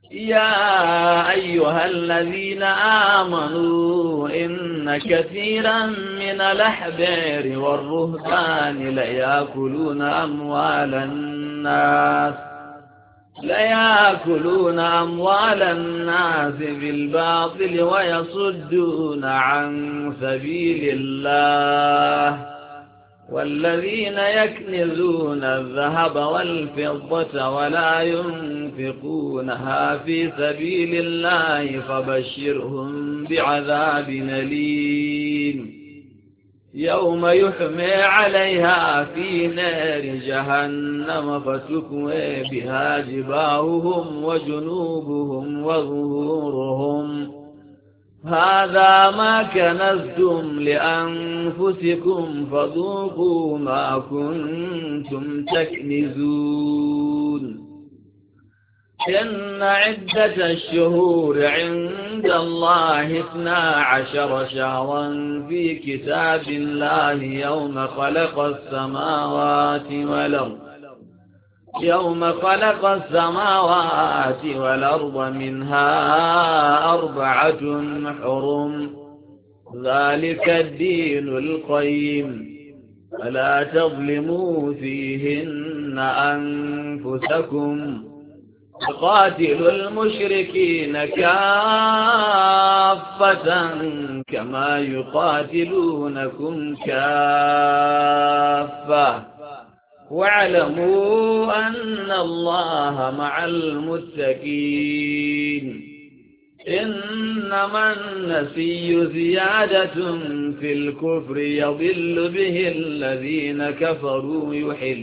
يا أيها الذين آمنوا إن كثيرا من الأحبار والرهبان ليأكلون أموال الناس بالباطل ويصدون عن سبيل الله والذين يكنزون الذهب والفضة ولا ينفقونها في سبيل الله فبشرهم بعذاب أليم يوم يحمى عليها في نار جهنم فتكوى بها جباههم وجنوبهم وظهورهم هذا ما كنزتم لأنفسكم فذوقوا ما كنتم تكنزون إن عدة الشهور عند الله 12 شهرا في كتاب الله يوم خلق السماوات والأرض منها 4 حرم ذلك الدين القيم فلا تظلموا فيهن أنفسكم وقاتلوا المشركين كافة كما يقاتلونكم كافة واعلموا أن الله مع المتقين إنما النسي زيادة في الكفر يضل به الذين كفروا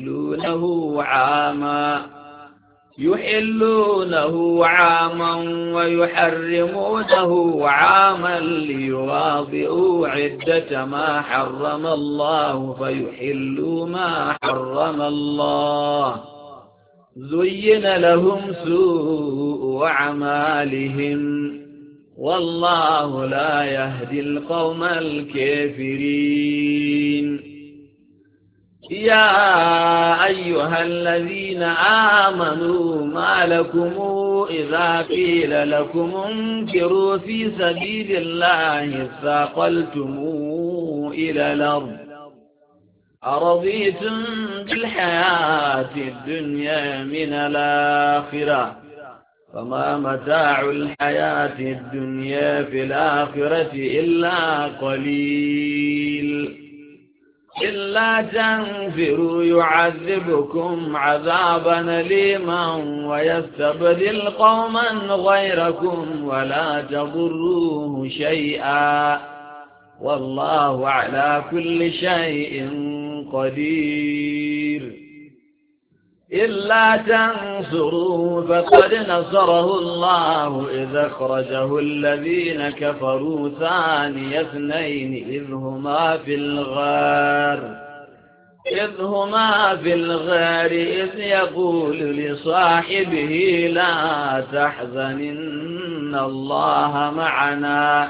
يحلونه عاما ويحرمونه عاما ليواطئوا عدة ما حرم الله فيحلوا ما حرم الله زين لهم سوء أعمالهم والله لا يهدي القوم الكافرين يا أيها الذين آمنوا ما لكم إذا قيل لكم انفروا في سبيل الله اثاقلتم إلى الأرض أرضيتم بالحياة الدنيا من الآخرة فما متاع الحياة الدنيا في الآخرة إلا قليل إلا تنفروا يعذبكم عذابا أليما ويستبدل قوما غيركم ولا تضروه شيئا والله على كل شيء قدير إلا تنصروه فقد نصره الله إذ أخرجه الذين كفروا ثاني اثنين إذ هما في الغار إذ يقول لصاحبه لا تحزن إن الله معنا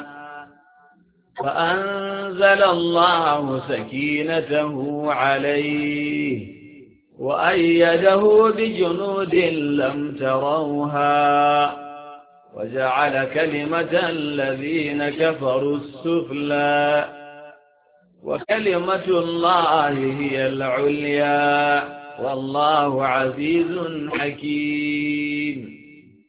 فأنزل الله سكينته عليه وأيده بجنود لم تروها وجعل كلمة الذين كفروا السفلى وكلمة الله هي العليا والله عزيز حكيم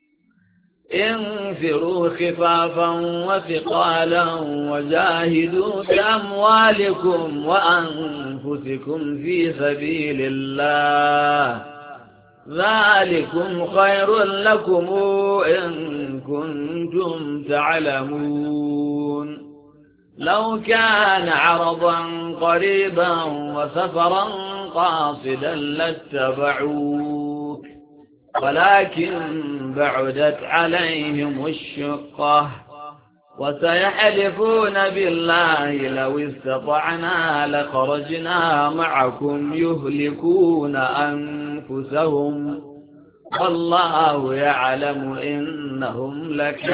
انفروا خفافا وثقالا وجاهدوا بأموالكم وأنفسكم في سبيل الله ذلكم خير لكم إن كنتم تعلمون لو كان عرضا قريبا وسفرا قاصدا لاتبعوك ولكن بعدت عليهم الشقة وسيحلفون بالله لو استطعنا لخرجنا معكم يهلكون أنفسهم والله يعلم إنهم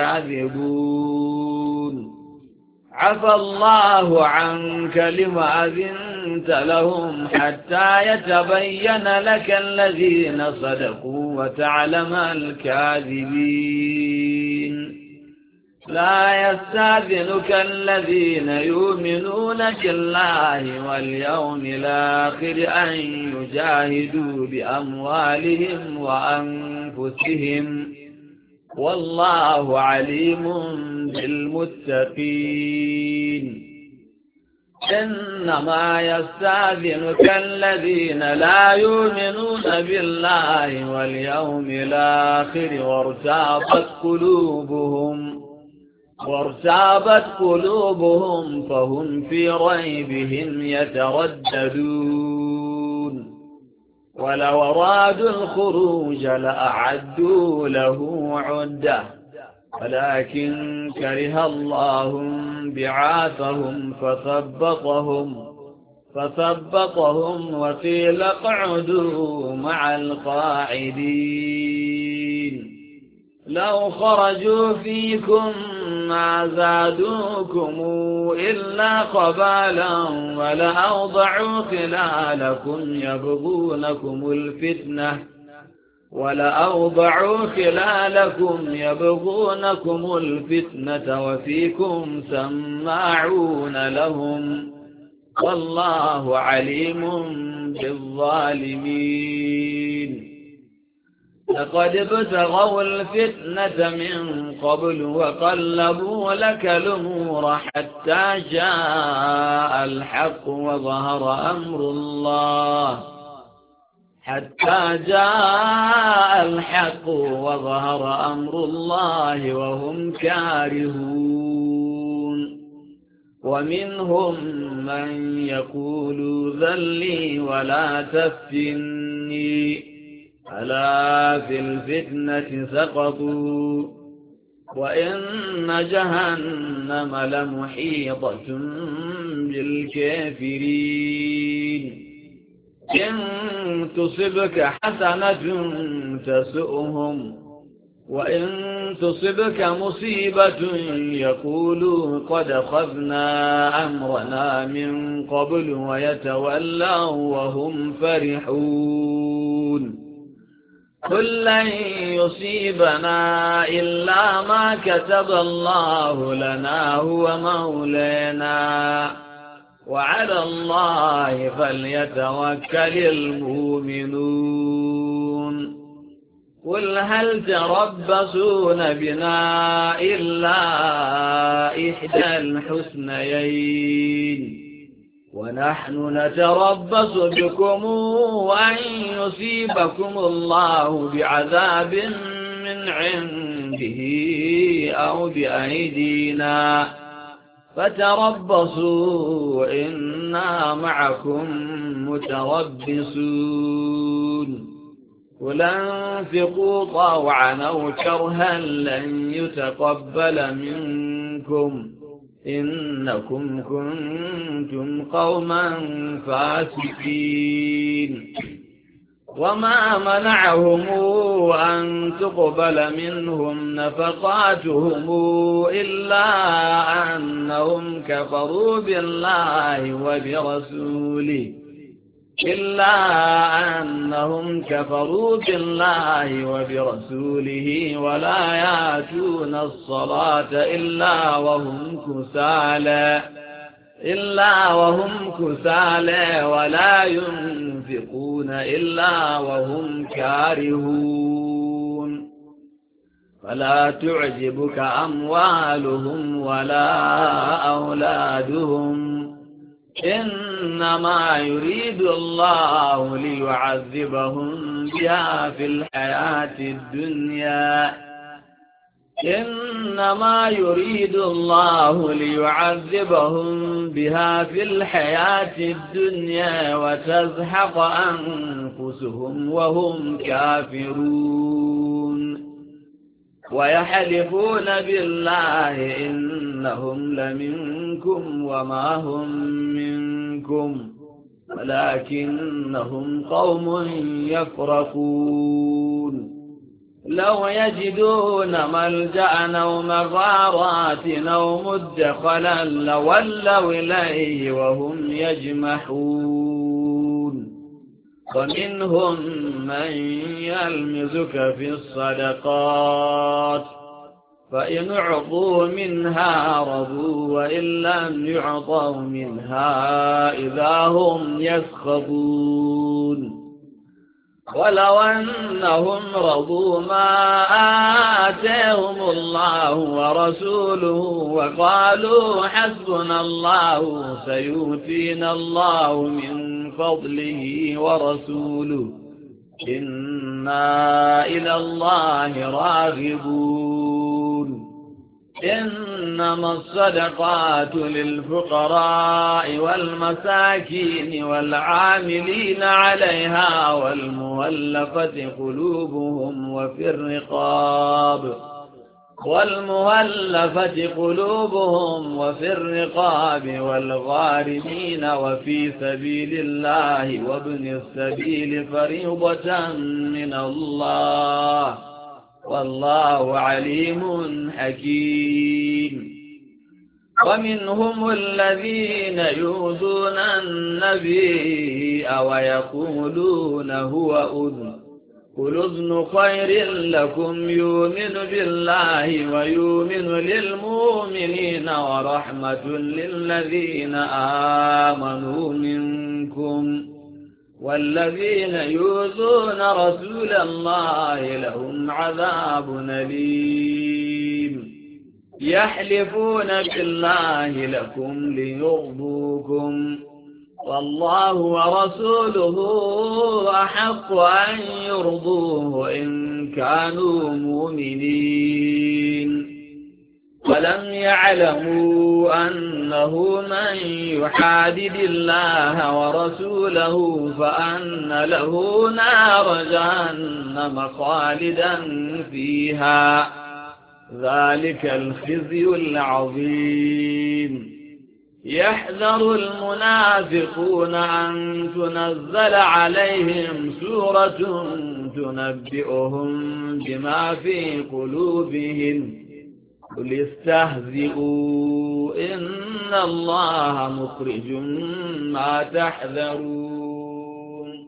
لكاذبون عفى الله عنك لما أذنت لهم حتى يتبين لك الذين صدقوا وتعلم الكاذبين. لا يستأذنك الذين يؤمنون بالله واليوم الآخر أن يجاهدوا بأموالهم وأنفسهم والله عليم بالمتقين. إنما يستأذنك الذين لا يؤمنون بالله واليوم الآخر وارتابت قلوبهم فهم في ريبهم يترددون. ولو أرادوا الخروج لأعدوا له عدة ولكن كره الله بعاثهم فثبطهم وقيل اقعدوا مع القاعدين. لو خرجوا فيكم ما زادوكم إلا خبالا ولأوضعوا خلالكم يبغونكم الفتنة وفيكم سماعون لهم والله عليم بالظالمين. لقد ابتغوا الفتنة من قبل وقلبوا لك الأمور حتى جاء الحق وظهر أمر الله وهم كارهون. ومنهم من يقول ذلي ولا تفتني ألا في الفتنة سقطوا وإن جهنم لمحيطة بالكافرين. إن تصبك حسنة تسؤهم وإن تصبك مصيبة يقولوا قد أخذنا أمرنا من قبل ويتولوا وهم فرحون. قل لن يصيبنا إلا ما كتب الله لنا هو مولانا وعلى الله فليتوكل المؤمنون. قل هل تربصون بنا إلا إحدى الحسنيين ونحن نتربص بكم أن يصيبكم الله بعذاب من عنده أو بأيدينا فتربصوا إنا معكم متربصون. قل انفقوا طوعا أو كرها لن يتقبل منكم إنكم كنتم قوما فاسقين. وما منعهم أن تقبل منهم نفقاتهم إلا أنهم كفروا بالله وبرسوله ولا يأتون الصلاة إلا وهم كسالى ولا ينفقون إلا وهم كارهون. فلا تعجبك أموالهم ولا أولادهم إنما يريد الله ليعذبهم بها في الحياة الدنيا وتزهق أنفسهم وهم كافرون. ويحلفون بالله إنهم لمنكم وما هم منكم ولكنهم قوم يفرقون. لو يجدون ملجأ أو مغارات أو مدخلا لولوا إليه وهم يجمحون. ومنهم من يلمزك في الصدقات فإن أعطوا منها رضوا وإن لم يعطوا منها إذا هم يسخطون ولو أنهم رضوا ما آتاهم الله ورسوله وقالوا حسبنا الله سيؤتينا الله من فضله ورسوله إنا إلى الله راغبون إنما الصدقات للفقراء والمساكين والعاملين عليها والمولفة قلوبهم وفي الرقاب والغارمين وفي سبيل الله وابن السبيل فريضة من الله والله عليم حكيم ومنهم الذين يؤذون النبي ويقولون هو أذن قل أذن خير لكم يؤمن بالله ويؤمن للمؤمنين ورحمة للذين آمنوا منكم والذين يؤذون رسول الله لهم عذاب أليم يحلفون بالله لكم ليرضوكم والله ورسوله أحق أن يرضوه إن كانوا مؤمنين ولم يعلموا أنه من يحادد الله ورسوله فأن له نار جهنم خالدا فيها ذلك الخزي العظيم يحذر المنافقون أن تنزل عليهم سورة تنبئهم بما في قلوبهم قل استهزئوا إن الله مخرج ما تحذرون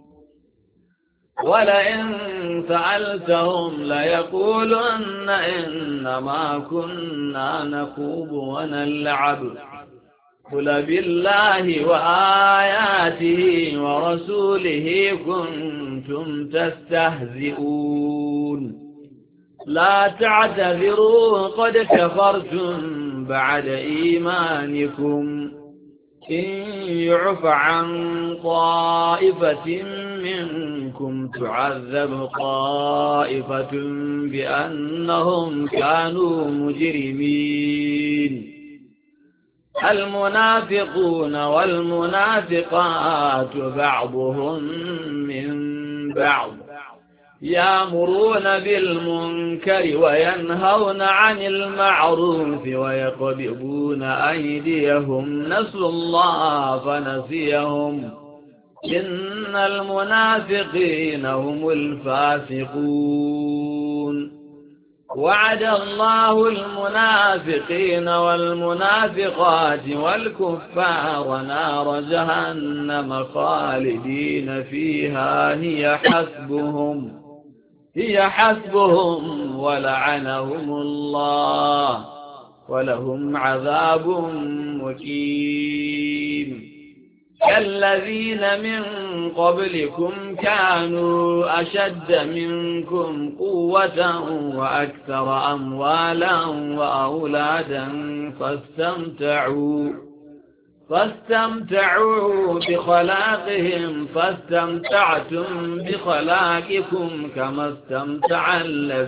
ولئن سألتهم ليقولن إنما كنا نخوض ونلعب قل بالله وآياته ورسوله كنتم تستهزئون لا تعتذروا قد كفرتم بعد إيمانكم إن يعف عن طائفة منكم تعذب طائفة بأنهم كانوا مجرمين المنافقون والمنافقات بعضهم من بعض يأمرون بالمنكر وينهون عن المعروف ويقبضون أيديهم نسوا الله فنسيهم إن المنافقين هم الفاسقون وعد الله المنافقين والمنافقات والكفار نار جهنم خالدين فيها هي حسبهم ولعنهم الله ولهم عذاب مقيم كالذين من قبلكم كانوا أشد منكم قوة وأكثر أموالا وأولادا فاستمتعوا بخلاقهم فاستمتعتم بخلاقكم كما استمتع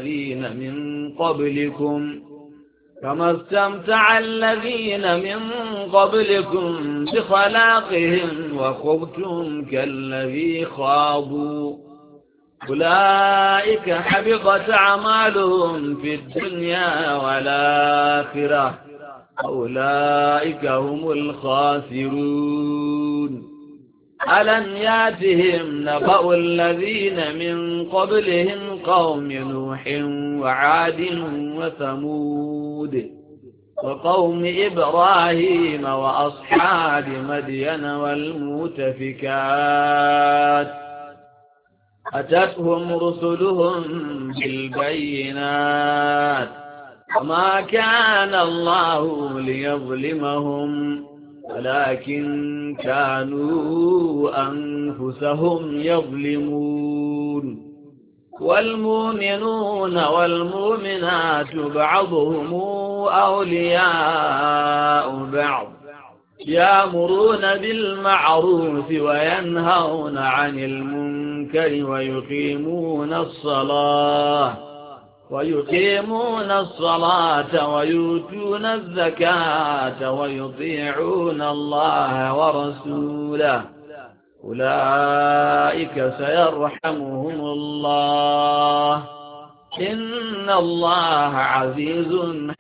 الذين من قبلكم بخلاقهم وخبتم كالذي خاضوا أولئك حبطت أعمالهم في الدنيا والآخرة أولئك هم الخاسرون ألم ياتهم نبأ الذين من قبلهم قوم نوح وعاد وثمود وقوم إبراهيم وأصحاب مدين والمؤتفكات أتتهم رسلهم بالبينات وما كان الله ليظلمهم ولكن كانوا أنفسهم يظلمون والمؤمنون والمؤمنات بعضهم أولياء بعض يأمرون بالمعروف وينهون عن المنكر ويقيمون الصلاة ويؤتون الزكاة ويطيعون الله ورسوله أولئك سيرحمهم الله إن الله عزيز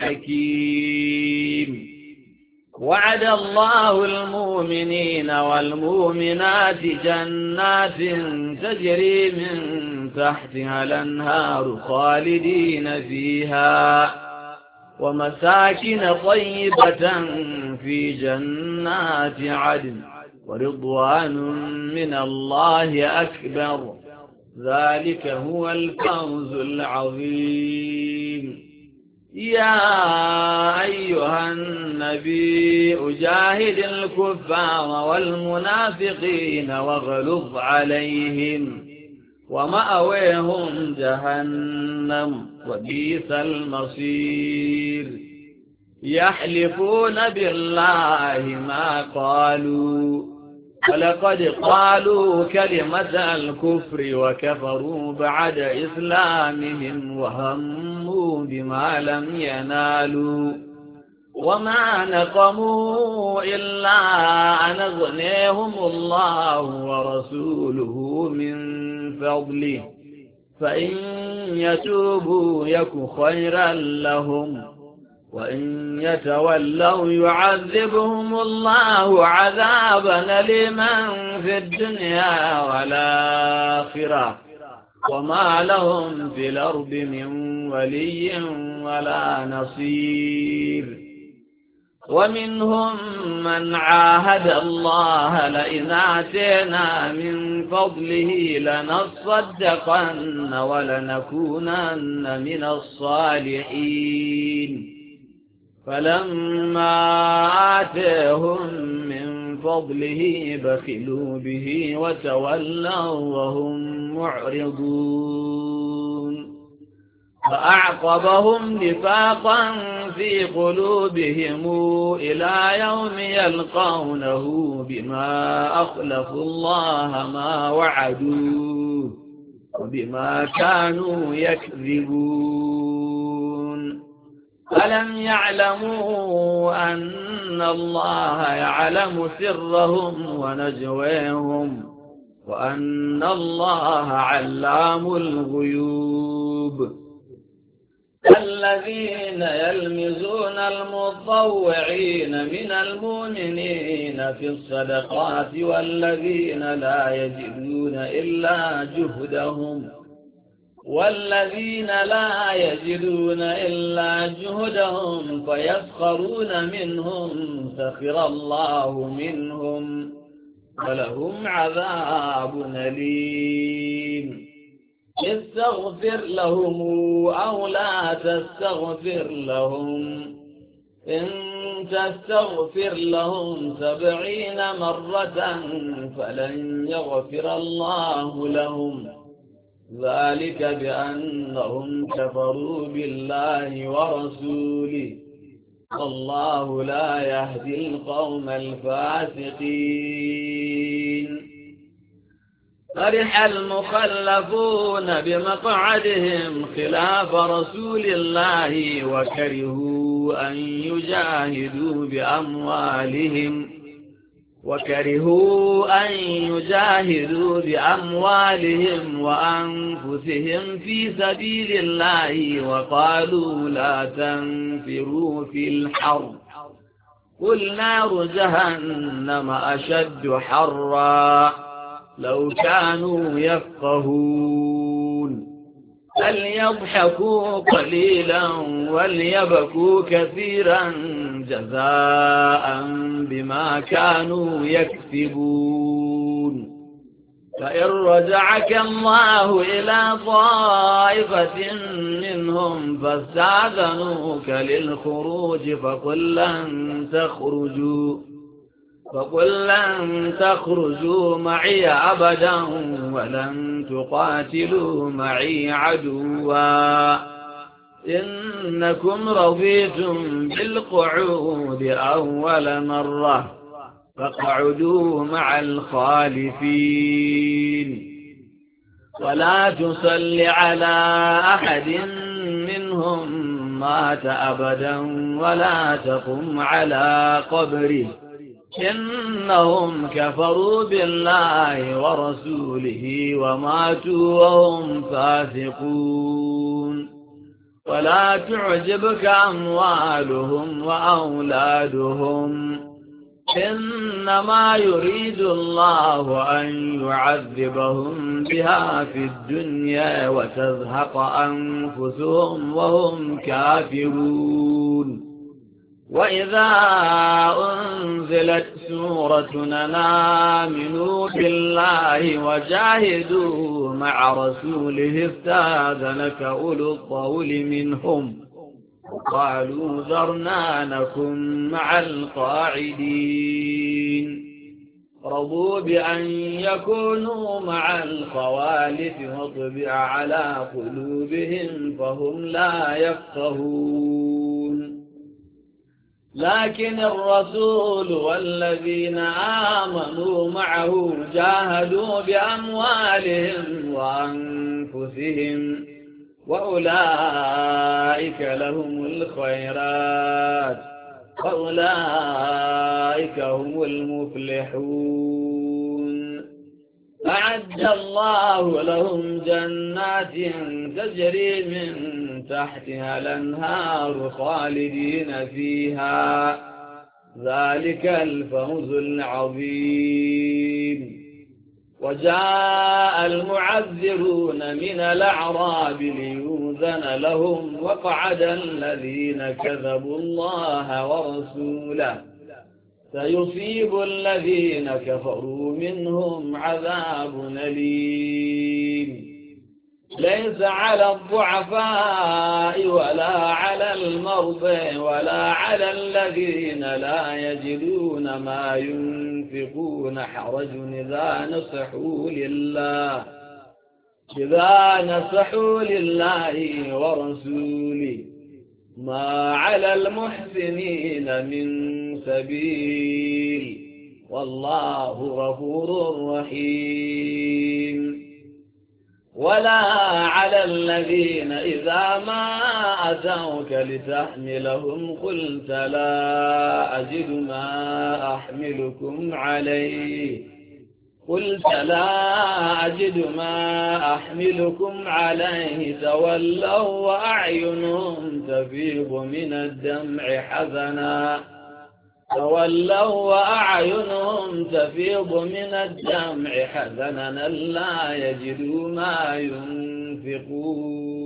حكيم وعد الله المؤمنين والمؤمنات جنات تجري من تحتها الأنهار خالدين فيها ومساكن طيبة في جنات عدن ورضوان من الله أكبر ذلك هو الفوز العظيم يا أيها النبي جاهد الكفار والمنافقين واغلظ عليهم ومأويهم جهنم وبئس المصير يحلفون بالله ما قالوا ولقد قالوا كلمة الكفر وكفروا بعد إسلامهم وهموا بما لم ينالوا وما نقموا إلا أن أغنيهم الله ورسوله من فضله فإن يتوبوا يك خيرا لهم وإن يتولوا يعذبهم الله عذابا أليما في الدنيا والآخرة وما لهم في الأرض من ولي ولا نصير ومنهم من عاهد الله لئن آتينا من فضله لنصدقن ولنكونن من الصالحين فلما آتيهم من فضله بخلوا به وتولوا وهم معرضون فأعقبهم نفاقا في قلوبهم إلى يوم يلقونه بما أخلفوا الله ما وعدوه وبما كانوا يكذبون ألم يعلموا أن الله يعلم سرهم ونجويهم وأن الله علام الغيوب الذين يلمزون المطوعين من المؤمنين في الصدقات والذين لا يجدون إلا جهدهم فيسخرون منهم سخر الله منهم ولهم عذاب أليم استغفر لهم أو لا تستغفر لهم إن تستغفر لهم 70 مرة فلن يغفر الله لهم ذلك بأنهم كفروا بالله ورسوله والله لا يهدي القوم الفاسقين فرح المخلفون بمقعدهم خلاف رسول الله وكرهوا أن يجاهدوا بأموالهم وأنفسهم في سبيل الله وقالوا لا تنفروا في الحر قل نار جهنم أشد حرا لو كانوا يفقهون فليضحكوا قليلا وليبكوا كثيرا جزاء بما كانوا يكسبون فإن رجعك الله إلى طائفة منهم فاستأذنوك للخروج فقل لن تخرجوا معي أبدا ولن تقاتلوا معي عدوا إنكم رضيتم بالقعود أول مرة فاقعدوا مع الخالفين ولا تصل على أحد منهم مات أبدا ولا تقم على قبره إنهم كفروا بالله ورسوله وماتوا وهم فاسقون ولا تعجبك أموالهم وأولادهم إنما يريد الله أن يعذبهم بها في الدنيا وتزهق أنفسهم وهم كافرون وإذا أنزلت سورة آمنوا بالله وجاهدوا مع رسوله استأذنك أولو الطول منهم قالوا ذرنا نكن مع القاعدين رضوا بأن يكونوا مع الخوالف وطبع على قلوبهم فهم لا يفقهون لكن الرسول والذين آمنوا معه جاهدوا بأموالهم وأنفسهم وأولئك لهم الخيرات وأولئك هم المفلحون أعد الله لهم جنات تجري من تحتها الأنهار خالدين فيها ذلك الفوز العظيم وجاء المعذرون من الأعراب ليؤذن لهم وقعد الذين كذبوا الله ورسوله سيصيب الذين كفروا منهم عذاب أليم ليس على الضعفاء ولا على المرضى ولا على الذين لا يجدون ما ينفقون حرج إذا نصحوا لله ورسوله ما على المحسنين من سبيل والله غفور رحيم ولا على الذين إذا ما أتوك لتحملهم قلت لا أجد ما أحملكم عليه تولوا وأعينهم تفيض من الدمع حزنا لا يجدوا ما ينفقون